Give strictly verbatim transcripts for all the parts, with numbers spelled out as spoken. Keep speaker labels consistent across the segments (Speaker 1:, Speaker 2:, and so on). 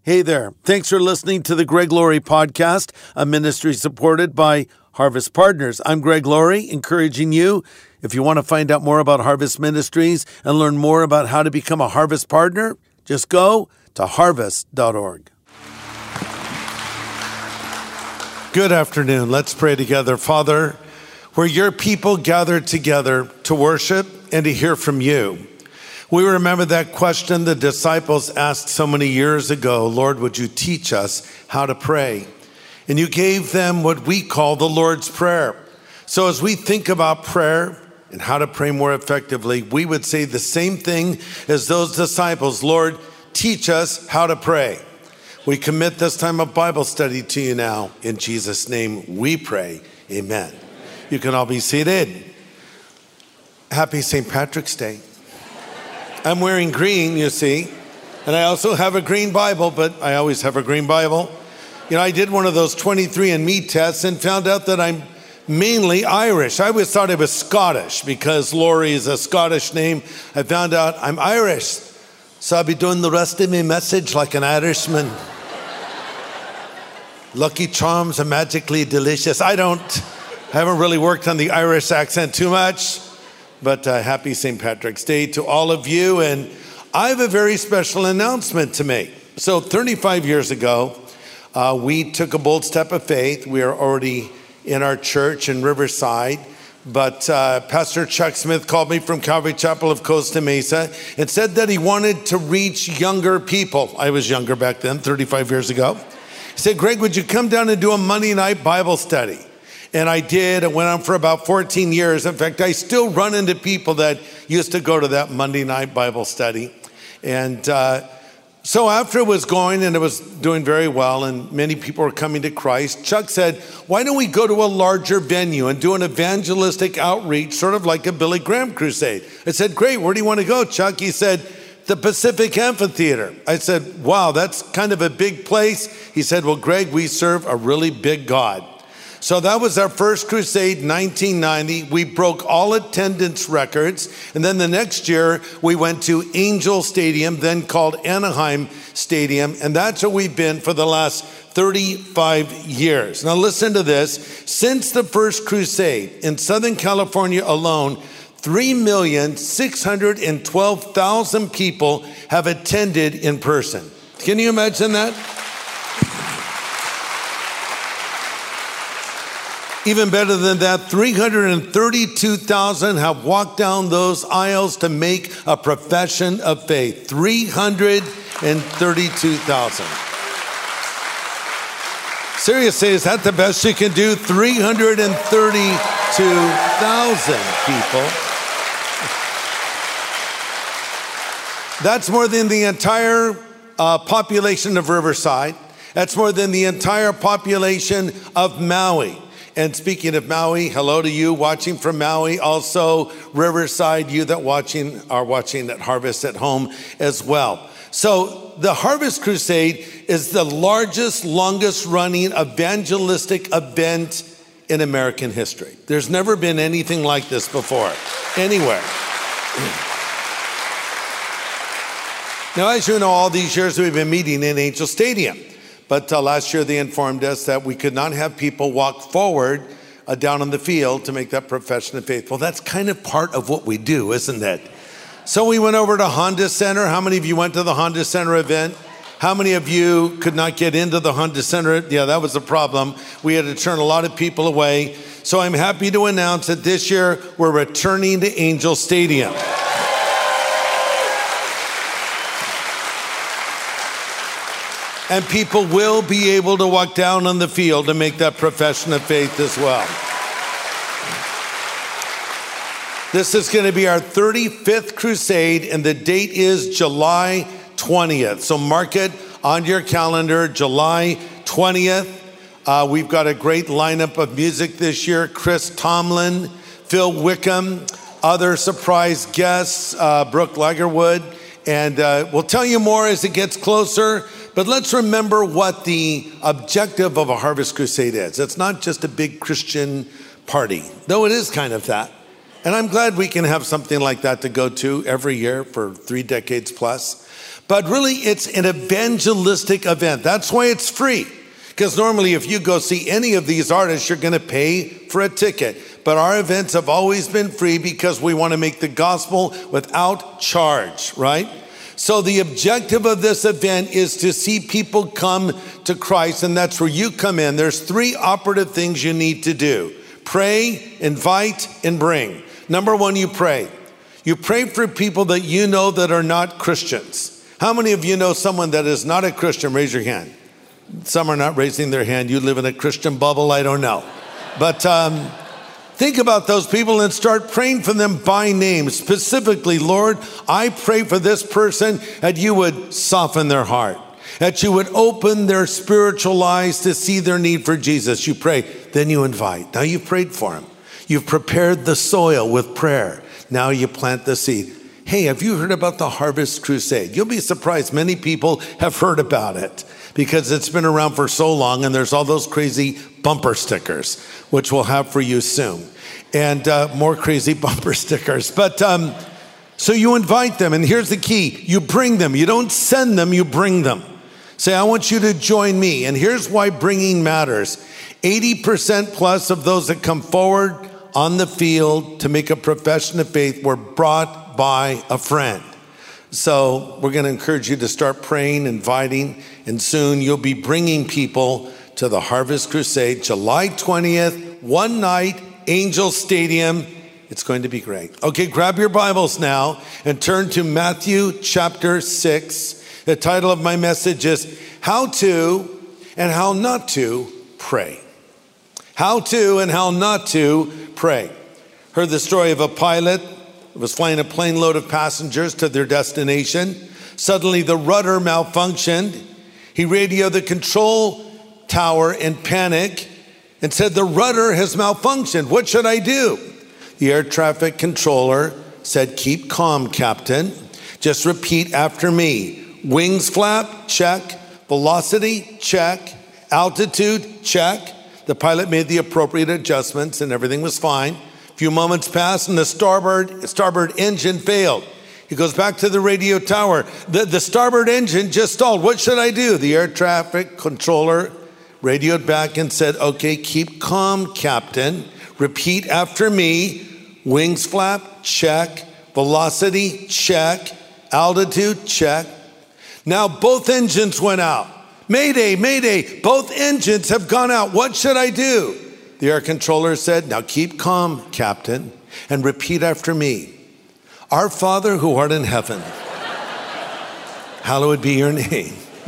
Speaker 1: Hey there. Thanks for listening to the Greg Laurie Podcast, a ministry supported by Harvest Partners. I'm Greg Laurie, encouraging you, if you want to find out more about Harvest Ministries and learn more about how to become a Harvest Partner, just go to harvest dot org. Good afternoon. Let's pray together. Father, where your people gathered together to worship and to hear from you, we remember that question the disciples asked so many years ago, Lord, would you teach us how to pray? And you gave them what we call the Lord's Prayer. So as we think about prayer and how to pray more effectively, we would say the same thing as those disciples, Lord, teach us how to pray. We commit this time of Bible study to you now. In Jesus' name we pray, amen. You can all be seated. Happy Saint Patrick's Day. I'm wearing green, you see, and I also have a green Bible, but I always have a green Bible. You know, I did one of those twenty-three and me tests and found out that I'm mainly Irish. I always thought I was Scottish because Laurie is a Scottish name. I found out I'm Irish, so I'll be doing the rest of my message like an Irishman. Lucky Charms are magically delicious. I don't, I haven't really worked on the Irish accent too much. But uh, happy Saint Patrick's Day to all of you. And I have a very special announcement to make. So thirty-five years ago, uh, we took a bold step of faith. We are already in our church in Riverside. But uh, Pastor Chuck Smith called me from Calvary Chapel of Costa Mesa and said that he wanted to reach younger people. I was younger back then, thirty-five years ago. He said, Greg, would you come down and do a Monday night Bible study? And I did. It went on for about fourteen years. In fact, I still run into people that used to go to that Monday night Bible study. And uh, so after it was going and it was doing very well and many people were coming to Christ, Chuck said, why don't we go to a larger venue and do an evangelistic outreach, sort of like a Billy Graham crusade? I said, great, where do you want to go, Chuck? He said, the Pacific Amphitheater. I said, wow, that's kind of a big place. He said, well, Greg, we serve a really big God. So that was our first crusade, nineteen ninety. We broke all attendance records. And then the next year, we went to Angel Stadium, then called Anaheim Stadium. And that's where we've been for the last thirty-five years. Now listen to this. Since the first crusade in Southern California alone, three million six hundred twelve thousand people have attended in person. Can you imagine that? Even better than that, three hundred thirty-two thousand have walked down those aisles to make a profession of faith. three hundred thirty-two thousand. Seriously, is that the best you can do? three hundred thirty-two thousand people. That's more than the entire uh, population of Riverside. That's more than the entire population of Maui. And speaking of Maui, hello to you watching from Maui. Also, Riverside, you that watching are watching at Harvest at home as well. So the Harvest Crusade is the largest, longest running evangelistic event in American history. There's never been anything like this before, anywhere. Now, as you know, all these years we've been meeting in Angel Stadium. But uh, last year they informed us that we could not have people walk forward uh, down on the field to make that profession of faith. Well, that's kind of part of what we do, isn't it? So we went over to Honda Center. How many of you went to the Honda Center event? How many of you could not get into the Honda Center? Yeah, that was a problem. We had to turn a lot of people away. So I'm happy to announce that this year we're returning to Angel Stadium. And people will be able to walk down on the field to make that profession of faith as well. This is going to be our thirty-fifth crusade, and the date is July twentieth. So mark it on your calendar, July twentieth. Uh, we've got a great lineup of music this year. Chris Tomlin, Phil Wickham, other surprise guests, uh, Brooke Lagerwood. And uh, we'll tell you more as it gets closer. But let's remember what the objective of a Harvest Crusade is. It's not just a big Christian party, though it is kind of that. And I'm glad we can have something like that to go to every year for three decades plus. But really, it's an evangelistic event. That's why it's free. Because normally if you go see any of these artists, you're going to pay for a ticket. But our events have always been free because we want to make the gospel without charge, right? So the objective of this event is to see people come to Christ, and that's where you come in. There's three operative things you need to do. Pray, invite, and bring. Number one, you pray. You pray for people that you know that are not Christians. How many of you know someone that is not a Christian? Raise your hand. Some are not raising their hand. You live in a Christian bubble, I don't know. But um, think about those people and start praying for them by name. Specifically, Lord, I pray for this person that you would soften their heart, that you would open their spiritual eyes to see their need for Jesus. You pray, then you invite. Now you've prayed for them. You've prepared the soil with prayer. Now you plant the seed. Hey, have you heard about the Harvest Crusade? You'll be surprised. Many people have heard about it because it's been around for so long, and there's all those crazy bumper stickers, which we'll have for you soon, and uh, more crazy bumper stickers. But um, so you invite them, and here's the key. You bring them. You don't send them, you bring them. Say, I want you to join me. And here's why bringing matters. eighty percent plus of those that come forward on the field to make a profession of faith were brought by a friend. So we're going to encourage you to start praying, inviting, and soon you'll be bringing people to the Harvest Crusade, July twentieth, one night, Angel Stadium. It's going to be great. Okay, grab your Bibles now and turn to Matthew chapter six. The title of my message is How to and How Not to Pray. How to and how not to pray. Heard the story of a pilot who was flying a plane load of passengers to their destination. Suddenly the rudder malfunctioned. He radioed the control tower in panic and said, the rudder has malfunctioned. What should I do? The air traffic controller said, keep calm, Captain. Just repeat after me. Wings flap, check. Velocity, check. Altitude, check. The pilot made the appropriate adjustments and everything was fine. A few moments passed and the starboard, starboard engine failed. He goes back to the radio tower. The, the starboard engine just stalled. What should I do? The air traffic controller radioed back and said, okay, keep calm, Captain. Repeat after me. Wings flap, check. Velocity, check. Altitude, check. Now both engines went out. Mayday, mayday, both engines have gone out. What should I do? The air controller said, now keep calm, Captain, and repeat after me. Our Father who art in heaven, hallowed be your name.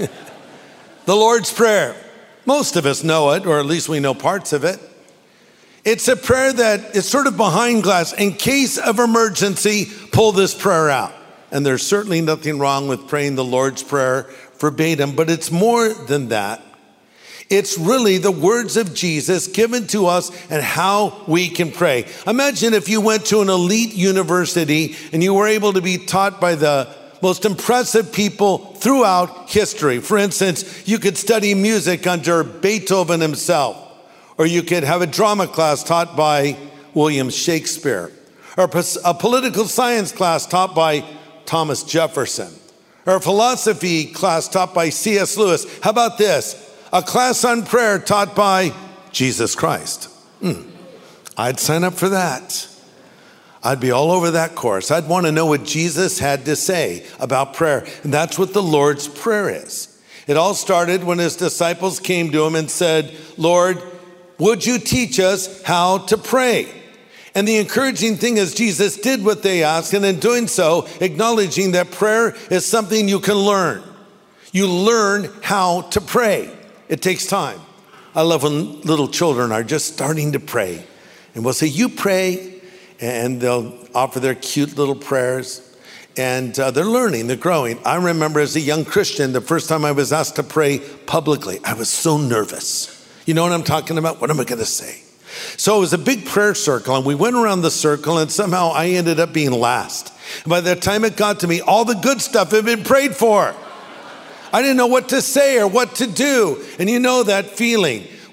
Speaker 1: The Lord's Prayer. Most of us know it, or at least we know parts of it. It's a prayer that is sort of behind glass. In case of emergency, pull this prayer out. And there's certainly nothing wrong with praying the Lord's Prayer verbatim, but it's more than that. It's really the words of Jesus given to us and how we can pray. Imagine if you went to an elite university and you were able to be taught by the most impressive people throughout history. For instance, you could study music under Beethoven himself, or you could have a drama class taught by William Shakespeare, or a political science class taught by Thomas Jefferson, or a philosophy class taught by C S Lewis. How about this? A class on prayer taught by Jesus Christ. Hmm. I'd sign up for that. I'd be all over that course. I'd want to know what Jesus had to say about prayer. And that's what the Lord's Prayer is. It all started when his disciples came to him and said, Lord, would you teach us how to pray? And the encouraging thing is Jesus did what they asked, and in doing so, acknowledging that prayer is something you can learn. You learn how to pray. It takes time. I love when little children are just starting to pray. And we'll say, you pray, and they'll offer their cute little prayers. And uh, they're learning, they're growing. I remember as a young Christian, the first time I was asked to pray publicly, I was so nervous. You know what I'm talking about? What am I going to say? So it was a big prayer circle, and we went around the circle, and somehow I ended up being last. And by the time it got to me, all the good stuff had been prayed for. I didn't know what to say or what to do. And you know that feeling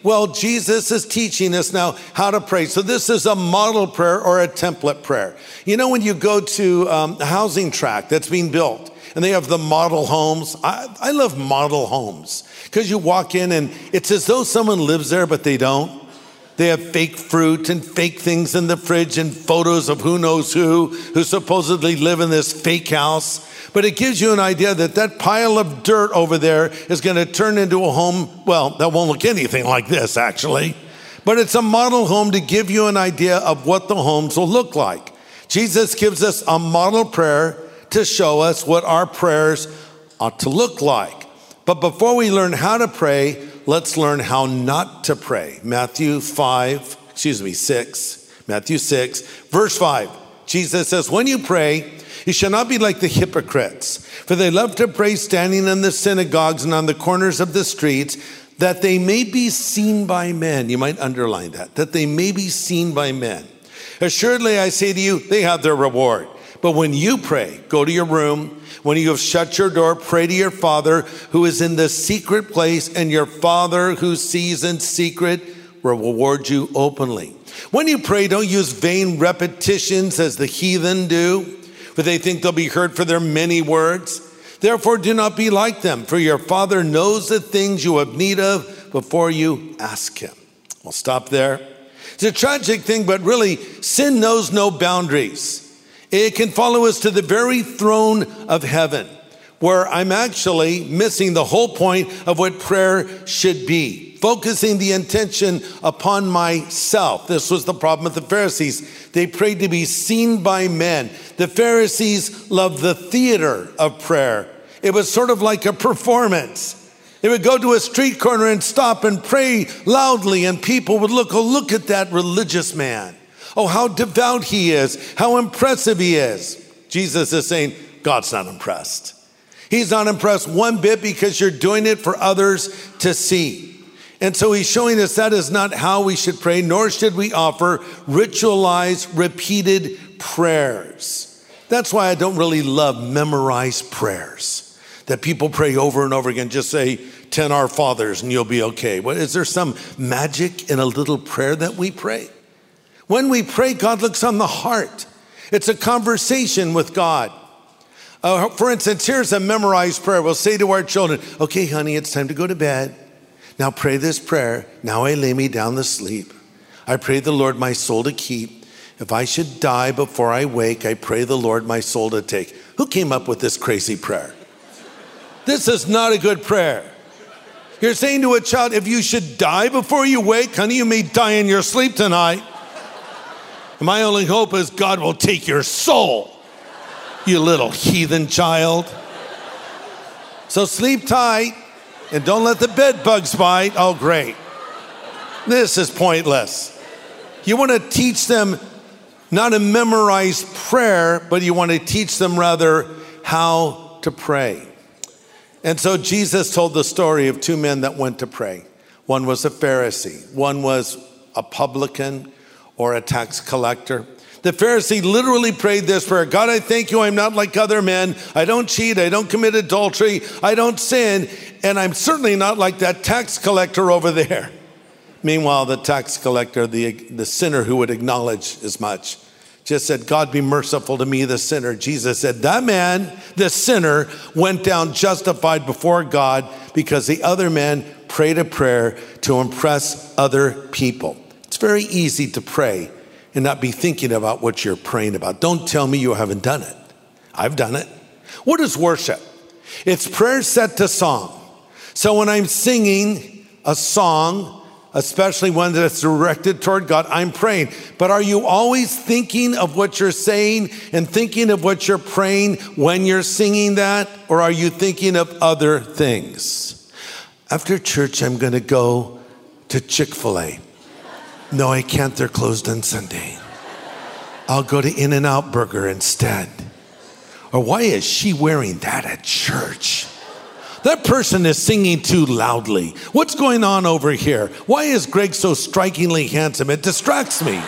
Speaker 1: Well, Jesus is teaching us now how to pray. So this is a model prayer or a template prayer. You know, when you go to um, a housing tract that's being built and they have the model homes. I, I love model homes because you walk in and it's as though someone lives there, but they don't. They have fake fruit and fake things in the fridge and photos of who knows who, who supposedly live in this fake house. But it gives you an idea that that pile of dirt over there is going to turn into a home, well, that won't look anything like this, actually. But it's a model home to give you an idea of what the homes will look like. Jesus gives us a model prayer to show us what our prayers ought to look like. But before we learn how to pray, let's learn how not to pray. Matthew five, excuse me, six, Matthew six, verse five. Jesus says, when you pray, you shall not be like the hypocrites, for they love to pray standing in the synagogues and on the corners of the streets, that they may be seen by men. You might underline that, that they may be seen by men. Assuredly, I say to you, they have their reward. But when you pray, go to your room. When you have shut your door, pray to your Father who is in the secret place, and your Father who sees in secret will reward you openly. When you pray, don't use vain repetitions as the heathen do, for they think they'll be heard for their many words. Therefore, do not be like them, for your Father knows the things you have need of before you ask him. We'll stop there. It's a tragic thing, but really, sin knows no boundaries. It can follow us to the very throne of heaven, where I'm actually missing the whole point of what prayer should be, focusing the intention upon myself. This was the problem with the Pharisees. They prayed to be seen by men. The Pharisees loved the theater of prayer. It was sort of like a performance. They would go to a street corner and stop and pray loudly, and people would look, oh, look at that religious man. Oh, how devout he is, how impressive he is. Jesus is saying, God's not impressed. He's not impressed one bit because you're doing it for others to see. And so he's showing us that is not how we should pray, nor should we offer ritualized, repeated prayers. That's why I don't really love memorized prayers that people pray over and over again. Just say ten Our Fathers and you'll be okay. What, is there some magic in a little prayer that we pray? When we pray, God looks on the heart. It's a conversation with God. Uh, for instance, here's a memorized prayer. We'll say to our children, okay, honey, it's time to go to bed. Now pray this prayer. Now I lay me down to sleep. I pray the Lord my soul to keep. If I should die before I wake, I pray the Lord my soul to take. Who came up with this crazy prayer? This is not a good prayer. You're saying to a child, if you should die before you wake, honey, you may die in your sleep tonight. And my only hope is God will take your soul, you little heathen child. So sleep tight and don't let the bed bugs bite. Oh, great. This is pointless. You want to teach them not a memorized prayer, but you want to teach them rather how to pray. And so Jesus told the story of two men that went to pray. One was a Pharisee. One was a publican or a tax collector. The Pharisee literally prayed this prayer. God, I thank you. I'm not like other men. I don't cheat. I don't commit adultery. I don't sin. And I'm certainly not like that tax collector over there. Meanwhile, the tax collector, the, the sinner who would acknowledge as much, just said, God, be merciful to me, the sinner. Jesus said, that man, the sinner, went down justified before God because the other man prayed a prayer to impress other people. It's very easy to pray and not be thinking about what you're praying about. Don't tell me you haven't done it. I've done it. What is worship? It's prayer set to song. So when I'm singing a song, especially one that's directed toward God, I'm praying. But are you always thinking of what you're saying and thinking of what you're praying when you're singing that? Or are you thinking of other things? After church, I'm going to go to Chick-fil-A. No, I can't. They're closed on Sunday. I'll go to In-N-Out Burger instead. Or why is she wearing that at church? That person is singing too loudly. What's going on over here? Why is Greg so strikingly handsome? It distracts me.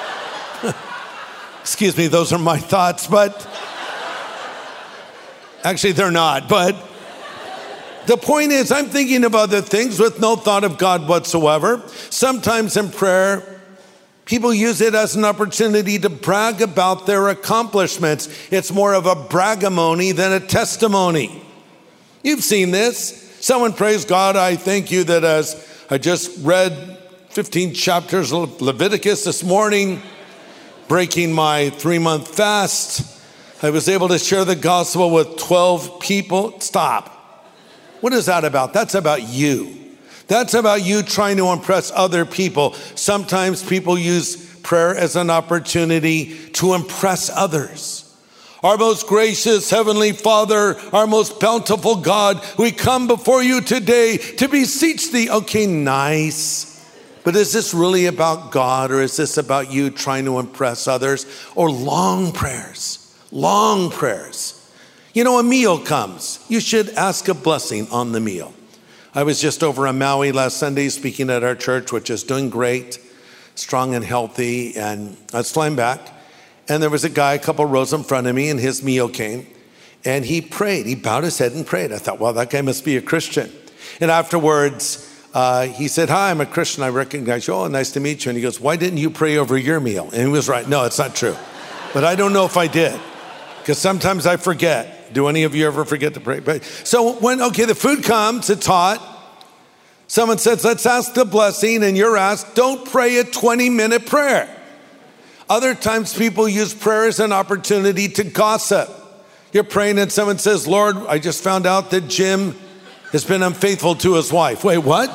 Speaker 1: Excuse me, those are my thoughts, but actually they're not. But The point is, I'm thinking of other things with no thought of God whatsoever. Sometimes in prayer, people use it as an opportunity to brag about their accomplishments. It's more of a bragamony than a testimony. You've seen this. Someone prays, God, I thank you that as I just read fifteen chapters of Leviticus this morning, breaking my three-month fast, I was able to share the gospel with twelve people. Stop. What is that about? That's about you. That's about you trying to impress other people. Sometimes people use prayer as an opportunity to impress others. Our most gracious Heavenly Father, our most bountiful God, we come before you today to beseech thee. Okay, nice. But is this really about God, or is this about you trying to impress others? Or long prayers, long prayers. You know, a meal comes. You should ask a blessing on the meal. I was just over in Maui last Sunday speaking at our church, which is doing great, strong and healthy. And I was flying back, and there was a guy a couple rows in front of me, and his meal came. And he prayed. He bowed his head and prayed. I thought, well, that guy must be a Christian. And afterwards, uh, he said, hi, I'm a Christian. I recognize you. Oh, nice to meet you. And he goes, why didn't you pray over your meal? And he was right. No, it's not true. But I don't know if I did, because sometimes I forget. Do any of you ever forget to pray? So when, okay, the food comes, it's hot. Someone says, let's ask the blessing, and you're asked, don't pray a twenty minute prayer. Other times people use prayer as an opportunity to gossip. You're praying and someone says, Lord, I just found out that Jim has been unfaithful to his wife. Wait, what?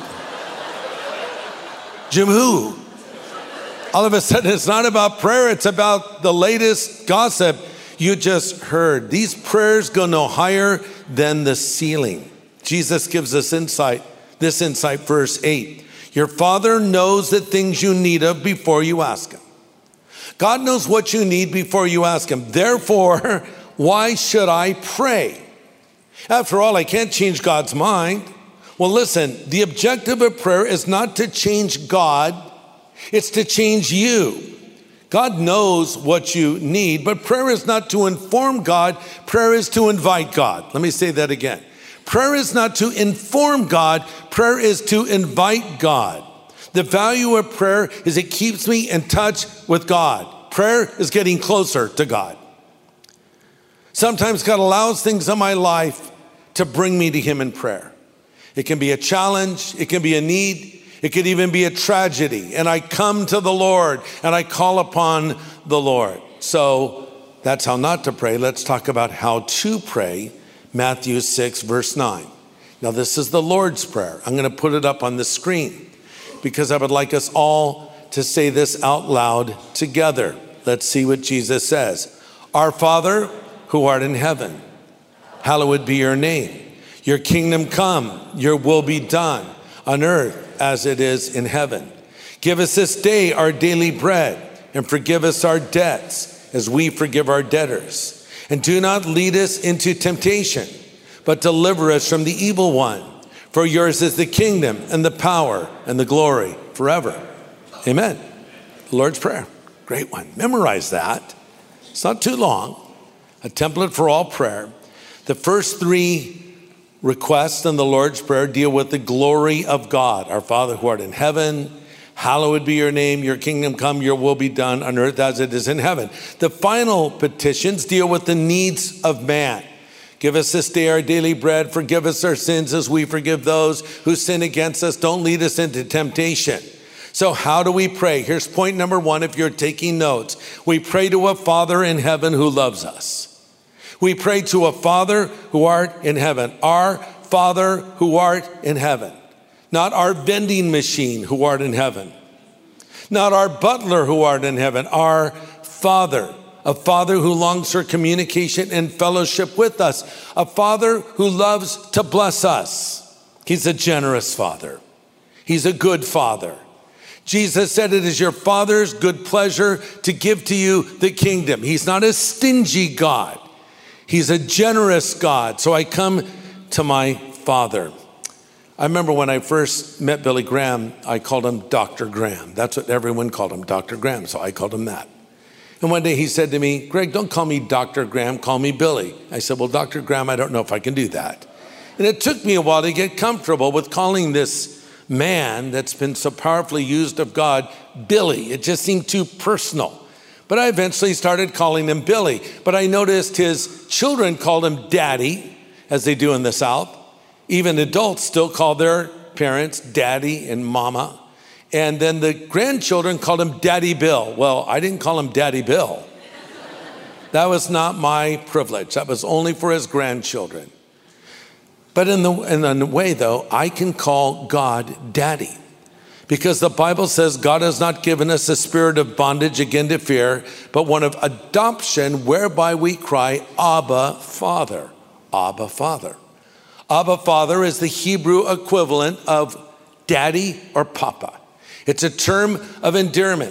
Speaker 1: Jim who? All of a sudden, it's not about prayer, it's about the latest gossip you just heard. These prayers go no higher than the ceiling. Jesus gives us insight, this insight, verse eight. Your Father knows the things you need of before you ask him. God knows what you need before you ask him. Therefore, why should I pray? After all, I can't change God's mind. Well, listen, the objective of prayer is not to change God, it's to change you. God knows what you need, but prayer is not to inform God. Prayer is to invite God. Let me say that again. Prayer is not to inform God. Prayer is to invite God. The value of prayer is it keeps me in touch with God. Prayer is getting closer to God. Sometimes God allows things in my life to bring me to him in prayer. It can be a challenge. It can be a need. It could even be a tragedy. And I come to the Lord and I call upon the Lord. So that's how not to pray. Let's talk about how to pray. Matthew six, verse nine. Now this is the Lord's Prayer. I'm going to put it up on the screen because I would like us all to say this out loud together. Let's see what Jesus says. Our Father who art in heaven, hallowed be your name. Your kingdom come, your will be done on earth as it is in heaven. Give us this day our daily bread, and forgive us our debts as we forgive our debtors. And do not lead us into temptation, but deliver us from the evil one. For yours is the kingdom and the power and the glory forever. Amen. The Lord's Prayer. Great one. Memorize that. It's not too long. A template for all prayer. The first three requests in the Lord's Prayer deal with the glory of God. Our Father who art in heaven, hallowed be your name, your kingdom come, your will be done on earth as it is in heaven. The final petitions deal with the needs of man. Give us this day our daily bread. Forgive us our sins as we forgive those who sin against us. Don't lead us into temptation. So how do we pray? Here's point number one if you're taking notes. We pray to a Father in heaven who loves us. We pray to a Father who art in heaven. Our Father who art in heaven. Not our vending machine who art in heaven. Not our butler who art in heaven. Our Father. A Father who longs for communication and fellowship with us. A Father who loves to bless us. He's a generous Father. He's a good Father. Jesus said it is your Father's good pleasure to give to you the kingdom. He's not a stingy God. He's a generous God. So I come to my Father. I remember when I first met Billy Graham, I called him Doctor Graham. That's what everyone called him, Doctor Graham. So I called him that. And one day he said to me, Greg, don't call me Doctor Graham, call me Billy. I said, well, Doctor Graham, I don't know if I can do that. And it took me a while to get comfortable with calling this man that's been so powerfully used of God, Billy. It just seemed too personal. But I eventually started calling him Billy. But I noticed his children called him Daddy, as they do in the South. Even adults still call their parents Daddy and Mama. And then the grandchildren called him Daddy Bill. Well, I didn't call him Daddy Bill. That was not my privilege. That was only for his grandchildren. But in the in a way, though, I can call God Daddy. Because the Bible says God has not given us a spirit of bondage again to fear, but one of adoption, whereby we cry, Abba, Father. Abba, Father. Abba, Father is the Hebrew equivalent of daddy or papa. It's a term of endearment.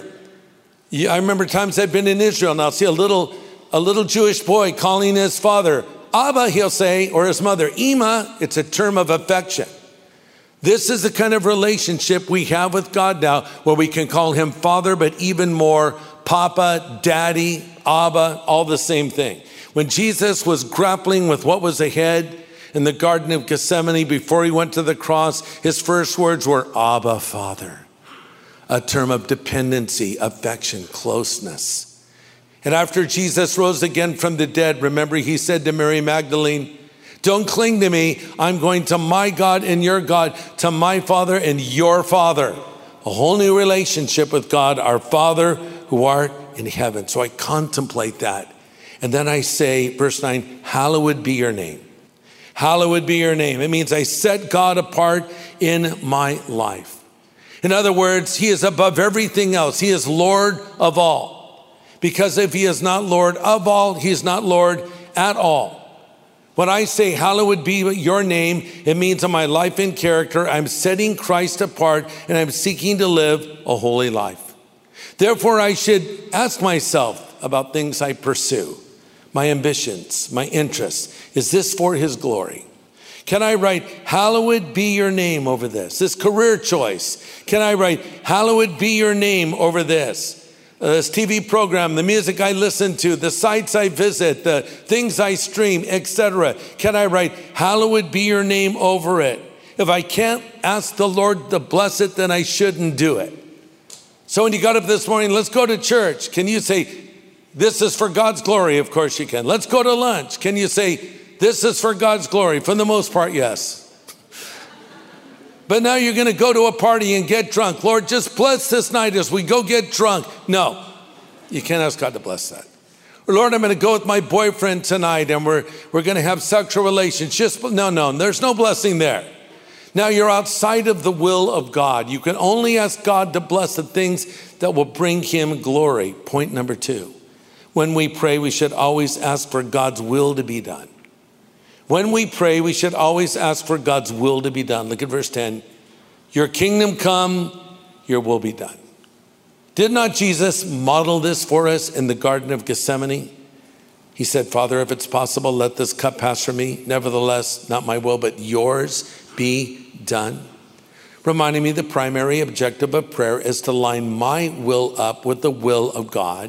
Speaker 1: I remember times I've been in Israel and I'll see a little, a little Jewish boy calling his father Abba, he'll say, or his mother, Ima. It's a term of affection. This is the kind of relationship we have with God now, where we can call him Father, but even more Papa, Daddy, Abba, all the same thing. When Jesus was grappling with what was ahead in the Garden of Gethsemane before he went to the cross, his first words were Abba, Father, a term of dependency, affection, closeness. And after Jesus rose again from the dead, remember he said to Mary Magdalene, don't cling to me. I'm going to my God and your God, to my Father and your Father. A whole new relationship with God, our Father who art in heaven. So I contemplate that. And then I say, verse nine, hallowed be your name. Hallowed be your name. It means I set God apart in my life. In other words, he is above everything else. He is Lord of all. Because if he is not Lord of all, he is not Lord at all. When I say hallowed be your name, it means in my life and character, I'm setting Christ apart and I'm seeking to live a holy life. Therefore, I should ask myself about things I pursue, my ambitions, my interests. Is this for his glory? Can I write, hallowed be your name over this? This career choice. Can I write, hallowed be your name over this? Uh, this T V program, the music I listen to, the sites I visit, the things I stream, et cetera. Can I write, hallowed be your name over it? If I can't ask the Lord to bless it, then I shouldn't do it. So when you got up this morning, let's go to church. Can you say, this is for God's glory? Of course you can. Let's go to lunch. Can you say, this is for God's glory? For the most part, yes. But now you're going to go to a party and get drunk. Lord, just bless this night as we go get drunk. No, you can't ask God to bless that. Or Lord, I'm going to go with my boyfriend tonight and we're, we're going to have sexual relations. Just, no, no, there's no blessing there. Now you're outside of the will of God. You can only ask God to bless the things that will bring him glory. Point number two. When we pray, we should always ask for God's will to be done. When we pray, we should always ask for God's will to be done. Look at verse ten. Your kingdom come, your will be done. Did not Jesus model this for us in the Garden of Gethsemane? He said, Father, if it's possible, let this cup pass from me. Nevertheless, not my will, but yours be done. Reminding me the primary objective of prayer is to line my will up with the will of God.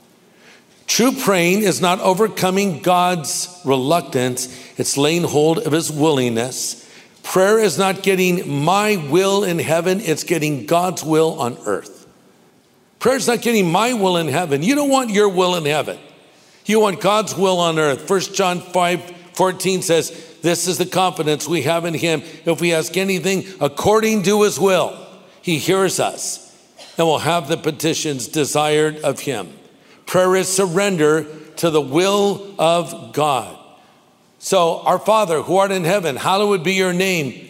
Speaker 1: True praying is not overcoming God's reluctance. It's laying hold of his willingness. Prayer is not getting my will in heaven. It's getting God's will on earth. Prayer is not getting my will in heaven. You don't want your will in heaven. You want God's will on earth. First John five fourteen says, this is the confidence we have in him. If we ask anything according to his will, he hears us and will have the petitions desired of him. Prayer is surrender to the will of God. So, our Father who art in heaven, hallowed be your name.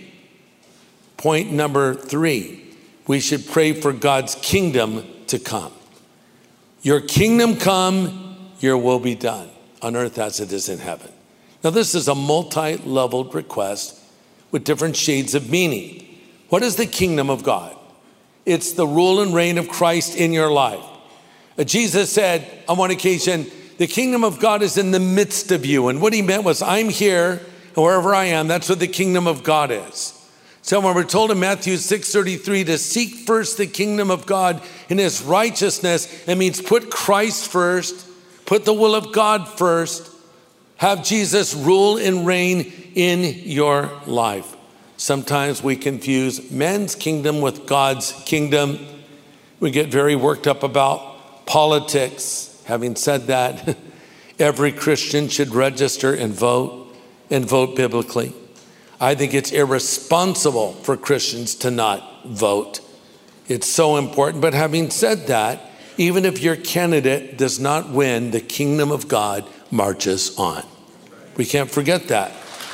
Speaker 1: Point number three, we should pray for God's kingdom to come. Your kingdom come, your will be done on earth as it is in heaven. Now, this is a multi-leveled request with different shades of meaning. What is the kingdom of God? It's the rule and reign of Christ in your life. Jesus said on one occasion, the kingdom of God is in the midst of you. And what he meant was, I'm here, and wherever I am, that's what the kingdom of God is. So when we're told in Matthew six thirty-three to seek first the kingdom of God and his righteousness, it means put Christ first, put the will of God first, Have Jesus rule and reign in your life. Sometimes we confuse man's kingdom with God's kingdom. We get very worked up about politics. Having said that, every Christian should register and vote, and vote biblically. I think it's irresponsible for Christians to not vote. It's so important. But having said that, even if your candidate does not win, the kingdom of God marches on. We can't forget that.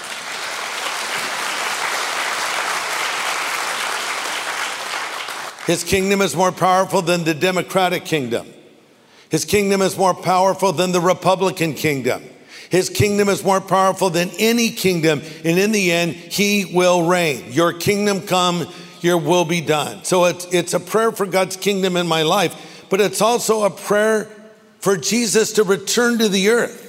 Speaker 1: His kingdom is more powerful than the Democratic kingdom. His kingdom is more powerful than the Republican kingdom. His kingdom is more powerful than any kingdom. And in the end, he will reign. Your kingdom come, your will be done. So it's, it's a prayer for God's kingdom in my life, but it's also a prayer for Jesus to return to the earth.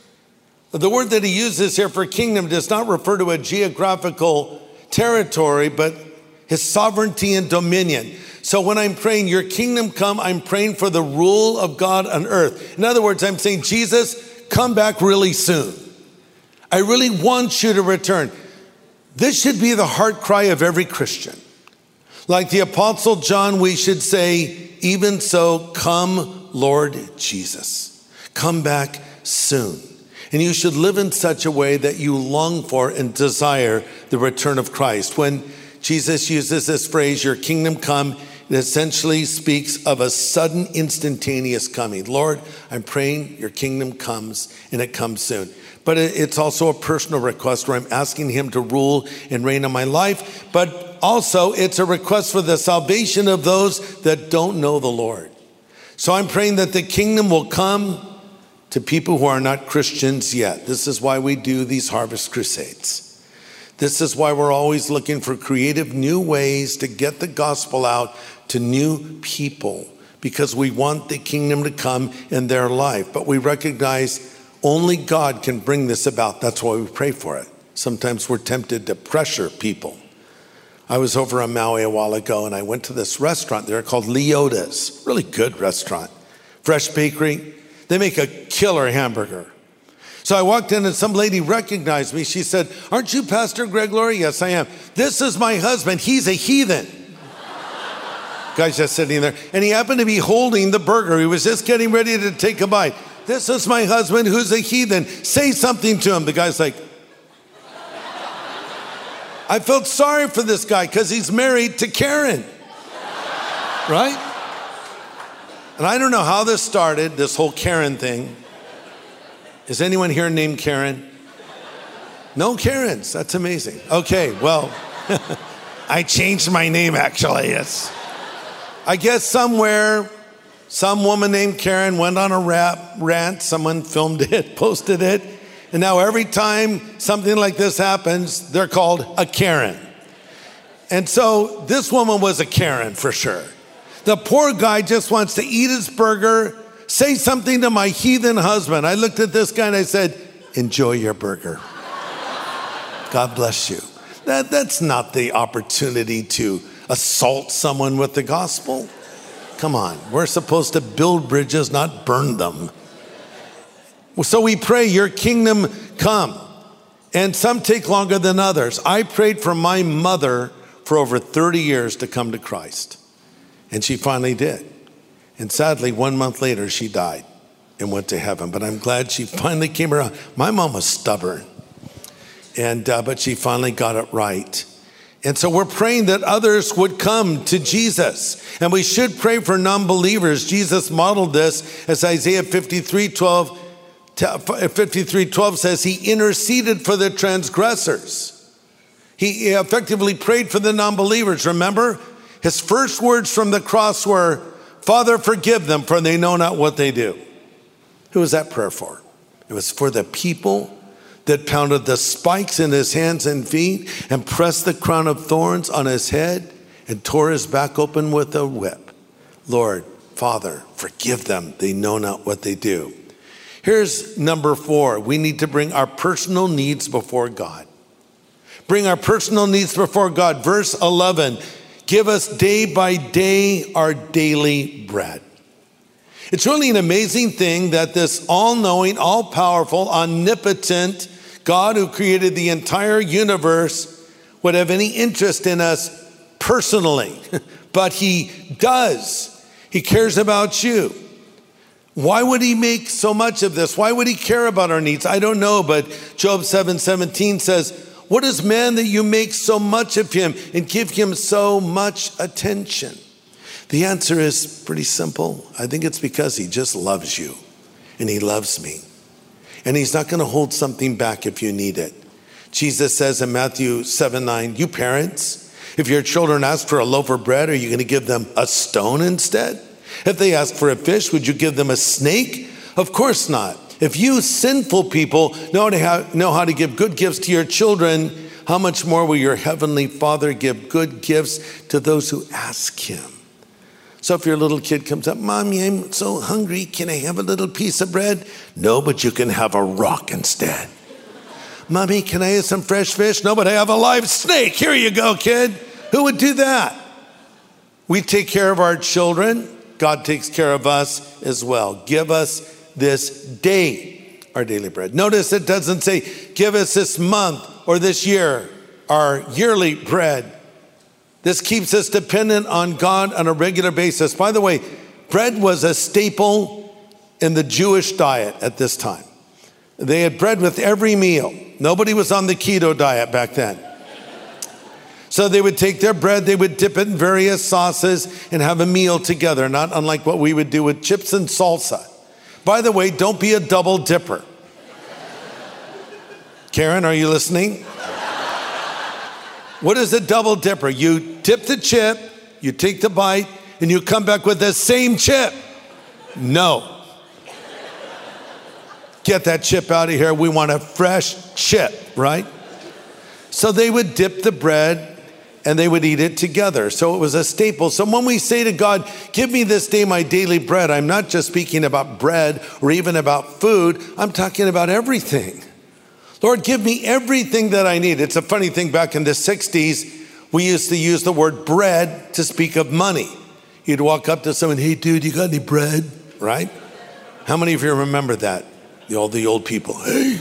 Speaker 1: The word that he uses here for kingdom does not refer to a geographical territory, but his sovereignty and dominion. So when I'm praying, your kingdom come, I'm praying for the rule of God on earth. In other words, I'm saying, Jesus, come back really soon. I really want you to return. This should be the heart cry of every Christian. Like the Apostle John, we should say, even so, come, Lord Jesus. Come back soon. And you should live in such a way that you long for and desire the return of Christ. When Jesus uses this phrase, your kingdom come, it essentially speaks of a sudden, instantaneous coming. Lord, I'm praying your kingdom comes, and it comes soon. But it's also a personal request where I'm asking him to rule and reign in my life. But also it's a request for the salvation of those that don't know the Lord. So I'm praying that the kingdom will come to people who are not Christians yet. This is why we do these Harvest Crusades. This is why we're always looking for creative new ways to get the gospel out to new people, because we want the kingdom to come in their life. But we recognize only God can bring this about. That's why we pray for it. Sometimes we're tempted to pressure people. I was over on Maui a while ago, and I went to this restaurant there called Leota's. Really good restaurant. Fresh bakery. They make a killer hamburger. So I walked in and some lady recognized me. She said, aren't you Pastor Greg Laurie? Yes, I am. This is my husband. He's a heathen. Guy's just sitting there. And he happened to be holding the burger. He was just getting ready to take a bite. This is my husband who's a heathen. Say something to him. The guy's like, I felt sorry for this guy because he's married to Karen. Right? And I don't know how this started, this whole Karen thing. Is anyone here named Karen? No Karens. That's amazing. Okay, well, I changed my name actually. Yes. I guess somewhere, some woman named Karen went on a rap, rant. Someone filmed it, posted it. And now every time something like this happens, they're called a Karen. And so this woman was a Karen for sure. The poor guy just wants to eat his burger, say something to my heathen husband. I looked at this guy and I said, enjoy your burger. God bless you. That, that's not the opportunity to assault someone with the gospel. Come on, we're supposed to build bridges, not burn them. So we pray, your kingdom come. And some take longer than others. I prayed for my mother for over thirty years to come to Christ. And she finally did. And sadly, one month later, she died and went to heaven. But I'm glad she finally came around. My mom was stubborn, and uh, but she finally got it right. And so we're praying that others would come to Jesus. And we should pray for non-believers. Jesus modeled this as Isaiah fifty-three twelve, fifty-three twelve says, he interceded for the transgressors. He effectively prayed for the non-believers. Remember? His first words from the cross were, Father, forgive them, for they know not what they do. Who was that prayer for? It was for the people that pounded the spikes in his hands and feet and pressed the crown of thorns on his head and tore his back open with a whip. Lord, Father, forgive them. They know not what they do. Here's number four. We need to bring our personal needs before God. Bring our personal needs before God. Verse eleven. Give us day by day our daily bread. It's really an amazing thing that this all-knowing, all-powerful, omnipotent God who created the entire universe would have any interest in us personally. But he does. He cares about you. Why would he make so much of this? Why would he care about our needs? I don't know, but Job seven seventeen says, "What is man that you make so much of him and give him so much attention?" The answer is pretty simple. I think it's because he just loves you and he loves me. And he's not going to hold something back if you need it. Jesus says in Matthew seven nine, "You parents, if your children ask for a loaf of bread, are you going to give them a stone instead? If they ask for a fish, would you give them a snake? Of course not. If you sinful people know how to, know how to give good gifts to your children, how much more will your heavenly Father give good gifts to those who ask him?" So if your little kid comes up, "Mommy, I'm so hungry. Can I have a little piece of bread?" "No, but you can have a rock instead." "Mommy, can I have some fresh fish?" "No, but I have a live snake. Here you go, kid." Who would do that? We take care of our children. God takes care of us as well. Give us this day our daily bread. Notice it doesn't say, give us this month or this year our yearly bread. This keeps us dependent on God on a regular basis. By the way, bread was a staple in the Jewish diet at this time. They had bread with every meal. Nobody was on the keto diet back then. So they would take their bread, they would dip it in various sauces and have a meal together, not unlike what we would do with chips and salsa. By the way, don't be a double dipper. Karen, are you listening? What is a double dipper? You dip the chip, you take the bite, and you come back with the same chip. No. Get that chip out of here. We want a fresh chip, right? So they would dip the bread and they would eat it together. So it was a staple. So when we say to God, give me this day my daily bread, I'm not just speaking about bread or even about food. I'm talking about everything. Lord, give me everything that I need. It's a funny thing, back in the sixties, we used to use the word bread to speak of money. You'd walk up to someone, "Hey dude, you got any bread?" Right? How many of you remember that? The old, the old people, "Hey."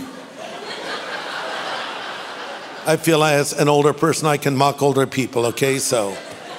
Speaker 1: I feel as an older person, I can mock older people, okay? So,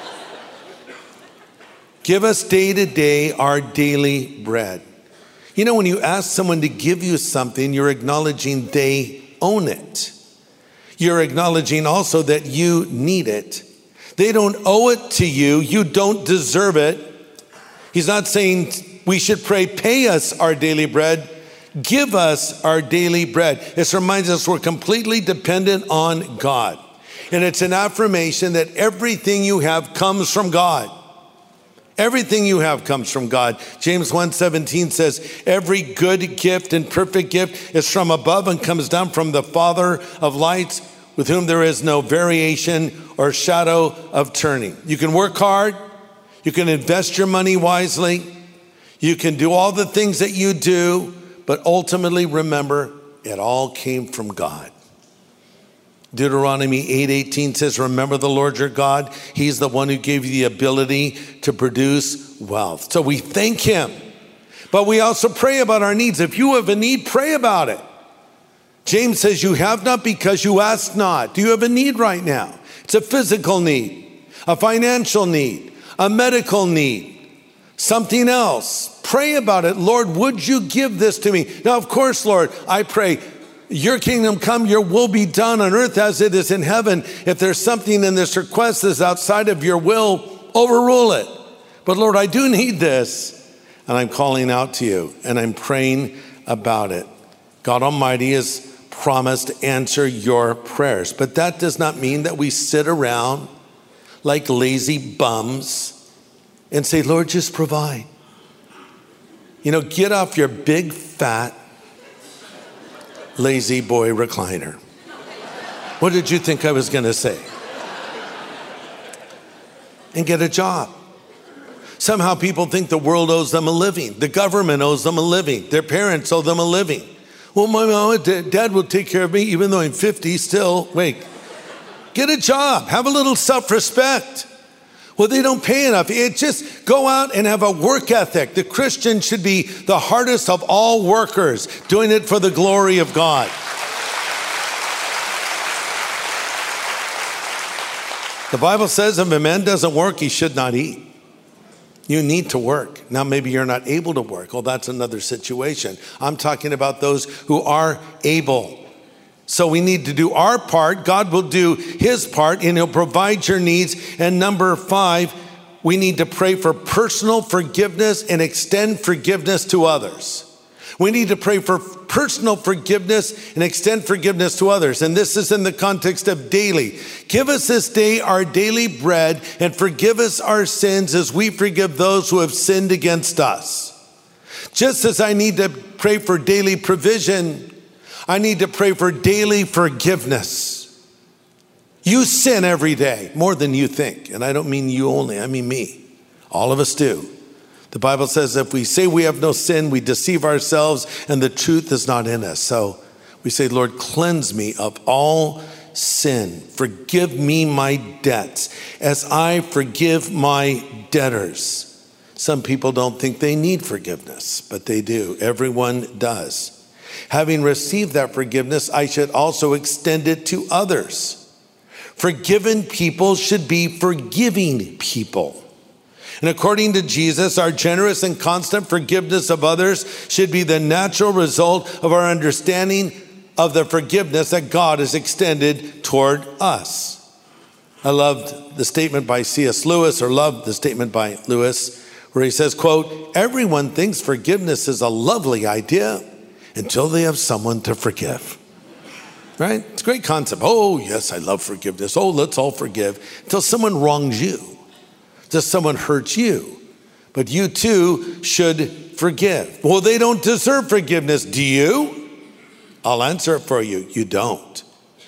Speaker 1: give us day to day our daily bread. You know, when you ask someone to give you something, you're acknowledging they own it. You're acknowledging also that you need it. They don't owe it to you. You don't deserve it. He's not saying we should pray, "Pay us our daily bread." Give us our daily bread. This reminds us we're completely dependent on God. And it's an affirmation that everything you have comes from God. Everything you have comes from God. James one seventeen says, every good gift and perfect gift is from above and comes down from the Father of lights, with whom there is no variation or shadow of turning. You can work hard. You can invest your money wisely. You can do all the things that you do. But ultimately, remember, it all came from God. Deuteronomy eight eighteen says, remember the Lord your God. He's the one who gave you the ability to produce wealth. So we thank him. But we also pray about our needs. If you have a need, pray about it. James says, you have not because you ask not. Do you have a need right now? It's a physical need, a financial need, a medical need, something else. Pray about it. Lord, would you give this to me? Now, of course, Lord, I pray, your kingdom come, your will be done on earth as it is in heaven. If there's something in this request that's outside of your will, overrule it. But Lord, I do need this, and I'm calling out to you, and I'm praying about it. God Almighty has promised to answer your prayers, but that does not mean that we sit around like lazy bums and say, Lord, just provide. You know, get off your big, fat, lazy boy recliner. What did you think I was going to say? And get a job. Somehow people think the world owes them a living. The government owes them a living. Their parents owe them a living. Well, my mom and dad will take care of me even though I'm fifty still. Wait, get a job. Have a little self-respect. Well, they don't pay enough. It just go out and have a work ethic. The Christian should be the hardest of all workers, doing it for the glory of God. The Bible says if a man doesn't work, he should not eat. You need to work. Now, maybe you're not able to work. Well, that's another situation. I'm talking about those who are able. So we need to do our part. God will do his part, and he'll provide your needs. And number five, we need to pray for personal forgiveness and extend forgiveness to others. We need to pray for personal forgiveness and extend forgiveness to others. And this is in the context of daily. Give us this day our daily bread, and forgive us our sins as we forgive those who have sinned against us. Just as I need to pray for daily provision, I need to pray for daily forgiveness. You sin every day, more than you think. And I don't mean you only, I mean me. All of us do. The Bible says if we say we have no sin, we deceive ourselves and the truth is not in us. So we say, Lord, cleanse me of all sin. Forgive me my debts as I forgive my debtors. Some people don't think they need forgiveness, but they do. Everyone does. Having received that forgiveness, I should also extend it to others. Forgiven people should be forgiving people. And according to Jesus, our generous and constant forgiveness of others should be the natural result of our understanding of the forgiveness that God has extended toward us. I loved the statement by C S Lewis, or loved the statement by Lewis, where he says, quote, everyone thinks forgiveness is a lovely idea until they have someone to forgive. Right? It's a great concept. Oh, yes, I love forgiveness. Oh, let's all forgive. Until someone wrongs you. Just someone hurts you. But you too should forgive. Well, they don't deserve forgiveness. Do you? I'll answer it for you. You don't.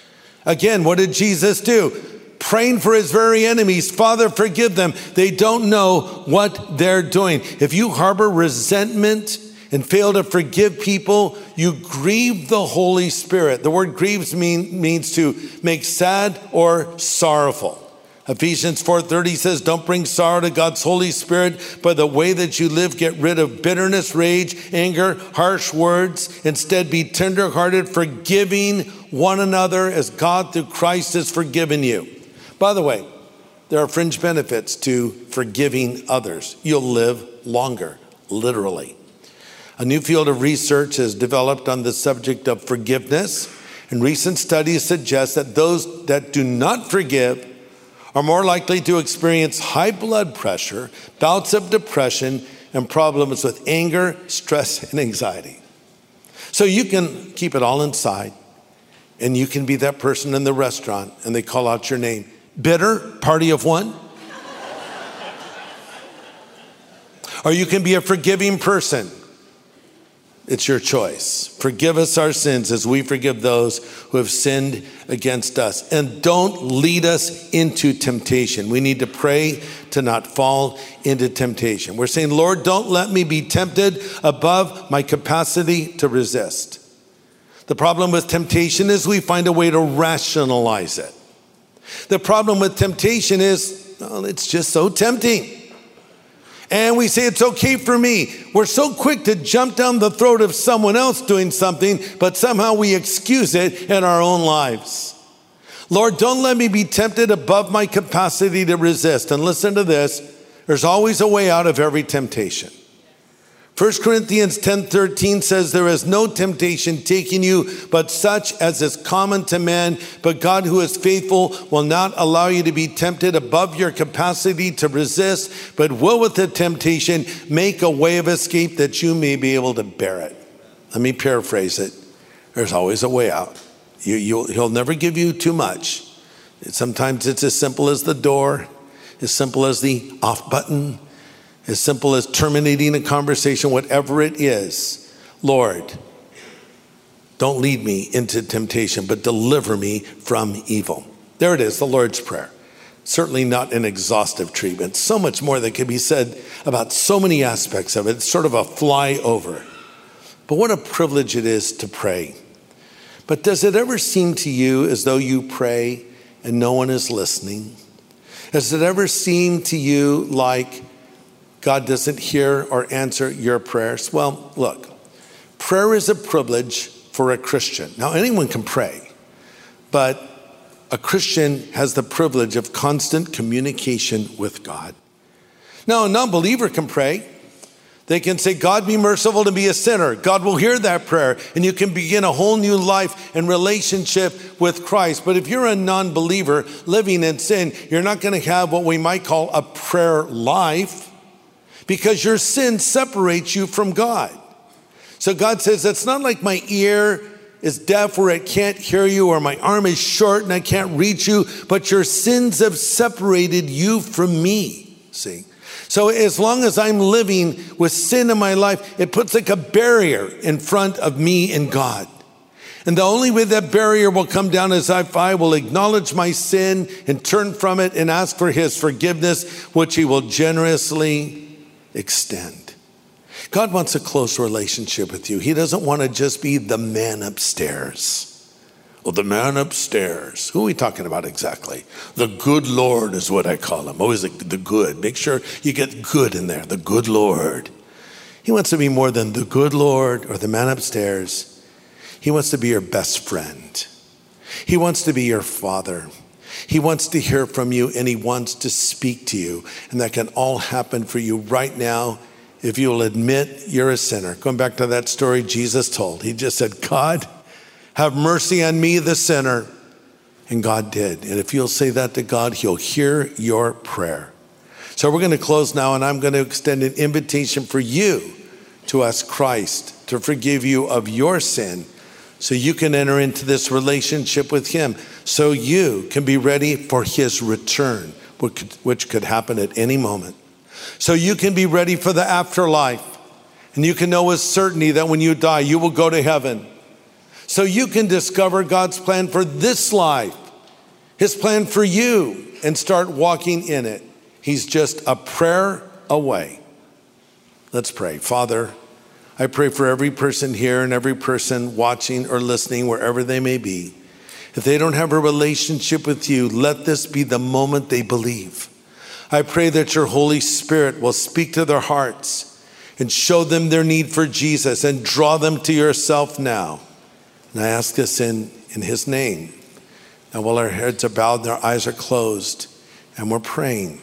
Speaker 1: Again, what did Jesus do? Praying for his very enemies. Father, forgive them. They don't know what they're doing. If you harbor resentment and fail to forgive people, you grieve the Holy Spirit. The word grieves mean, means to make sad or sorrowful. Ephesians four thirty says, don't bring sorrow to God's Holy Spirit. By the way that you live, get rid of bitterness, rage, anger, harsh words. Instead, be tenderhearted, forgiving one another as God through Christ has forgiven you. By the way, there are fringe benefits to forgiving others. You'll live longer, literally. A new field of research has developed on the subject of forgiveness, and recent studies suggest that those that do not forgive are more likely to experience high blood pressure, bouts of depression, and problems with anger, stress, and anxiety. So you can keep it all inside, and you can be that person in the restaurant, and they call out your name. Bitter, party of one. Or you can be a forgiving person. It's your choice. Forgive us our sins as we forgive those who have sinned against us. And don't lead us into temptation. We need to pray to not fall into temptation. We're saying, Lord, don't let me be tempted above my capacity to resist. The problem with temptation is we find a way to rationalize it. The problem with temptation is, well, it's just so tempting. And we say, it's okay for me. We're so quick to jump down the throat of someone else doing something, but somehow we excuse it in our own lives. Lord, don't let me be tempted above my capacity to resist. And listen to this, there's always a way out of every temptation. First Corinthians ten thirteen says, there is no temptation taking you, but such as is common to man. But God, who is faithful, will not allow you to be tempted above your capacity to resist, but will with the temptation make a way of escape that you may be able to bear it. Let me paraphrase it. There's always a way out. You, you'll, he'll never give you too much. Sometimes it's as simple as the door, as simple as the off button, as simple as terminating a conversation, whatever it is. Lord, don't lead me into temptation, but deliver me from evil. There it is, the Lord's Prayer. Certainly not an exhaustive treatment. So much more that can be said about so many aspects of it. It's sort of a flyover. But what a privilege it is to pray. But does it ever seem to you as though you pray and no one is listening? Has it ever seemed to you like God doesn't hear or answer your prayers? Well, look, prayer is a privilege for a Christian. Now, anyone can pray, but a Christian has the privilege of constant communication with God. Now, a non-believer can pray. They can say, God, be merciful to be a sinner. God will hear that prayer, and you can begin a whole new life and relationship with Christ. But if you're a non-believer living in sin, you're not going to have what we might call a prayer life, because your sin separates you from God. So God says, it's not like my ear is deaf where it can't hear you, or my arm is short and I can't reach you, but your sins have separated you from me, see? So as long as I'm living with sin in my life, it puts like a barrier in front of me and God. And the only way that barrier will come down is if I will acknowledge my sin and turn from it and ask for his forgiveness, which he will generously extend. God wants a close relationship with you. He doesn't want to just be the man upstairs. Well, the man upstairs. Who are we talking about exactly? The good Lord is what I call him. Always the good. Make sure you get good in there. The good Lord. He wants to be more than the good Lord or the man upstairs. He wants to be your best friend. He wants to be your father. He wants to hear from you, and he wants to speak to you. And that can all happen for you right now if you will admit you're a sinner. Going back to that story Jesus told. He just said, God, have mercy on me, the sinner. And God did. And if you'll say that to God, he'll hear your prayer. So we're going to close now, and I'm going to extend an invitation for you to ask Christ to forgive you of your sin so you can enter into this relationship with him, so you can be ready for his return, which could, which could happen at any moment. So you can be ready for the afterlife, and you can know with certainty that when you die, you will go to heaven. So you can discover God's plan for this life, his plan for you, and start walking in it. He's just a prayer away. Let's pray. Father, I pray for every person here and every person watching or listening, wherever they may be. If they don't have a relationship with you, let this be the moment they believe. I pray that your Holy Spirit will speak to their hearts and show them their need for Jesus and draw them to yourself now. And I ask this in, in his name. Now, while our heads are bowed and our eyes are closed and we're praying,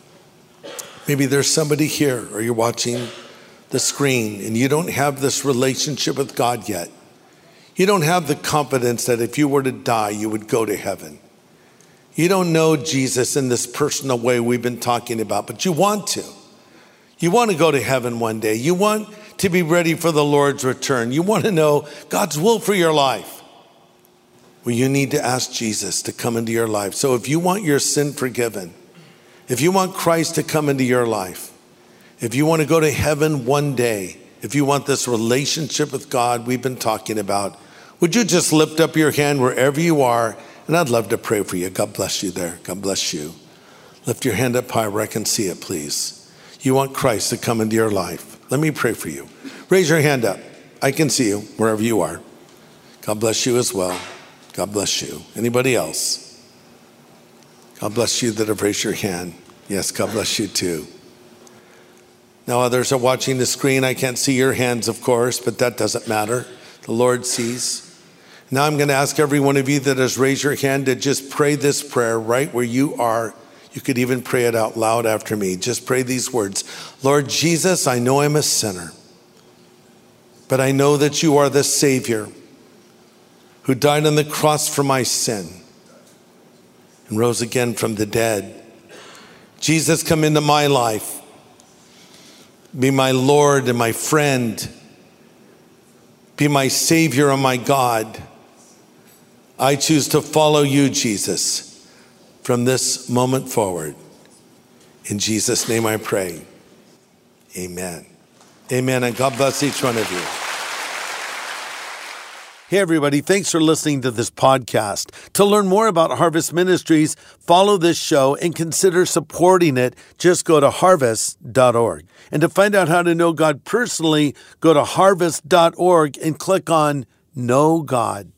Speaker 1: maybe there's somebody here or you're watching the screen and you don't have this relationship with God yet. You don't have the confidence that if you were to die, you would go to heaven. You don't know Jesus in this personal way we've been talking about, but you want to. You want to go to heaven one day. You want to be ready for the Lord's return. You want to know God's will for your life. Well, you need to ask Jesus to come into your life. So if you want your sin forgiven, if you want Christ to come into your life, if you want to go to heaven one day, if you want this relationship with God we've been talking about, would you just lift up your hand wherever you are? And I'd love to pray for you. God bless you there. God bless you. Lift your hand up high where I can see it, please. You want Christ to come into your life. Let me pray for you. Raise your hand up. I can see you wherever you are. God bless you as well. God bless you. Anybody else? God bless you that have raised your hand. Yes, God bless you too. Now others are watching the screen. I can't see your hands, of course, but that doesn't matter. The Lord sees. Now I'm going to ask every one of you that has raised your hand to just pray this prayer right where you are. You could even pray it out loud after me. Just pray these words. Lord Jesus, I know I'm a sinner, but I know that you are the Savior who died on the cross for my sin and rose again from the dead. Jesus, come into my life. Be my Lord and my friend. Be my Savior and my God. I choose to follow you, Jesus, from this moment forward. In Jesus' name I pray. Amen. Amen. And God bless each one of you. Hey, everybody. Thanks for listening to this podcast. To learn more about Harvest Ministries, follow this show and consider supporting it. Just go to harvest dot org. And to find out how to know God personally, go to harvest dot org and click on Know God.